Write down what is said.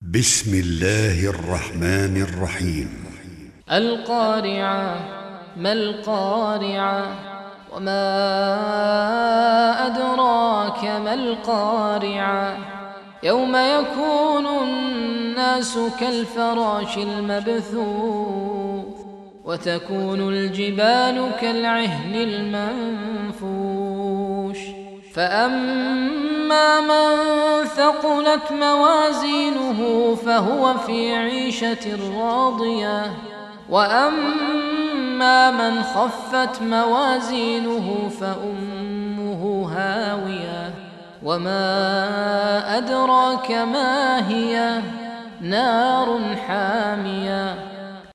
بسم الله الرحمن الرحيم. القارعة. ما القارعة؟ وما أدراك ما القارعة؟ يوم يكون الناس كالفراش المبثوث وتكون الجبال كالعهن المنفوش فأما من ثقلت موازينه فهو في عيشة راضية وأما من خفت موازينه فأمه هاوية وما أدراك ما هي نار حامية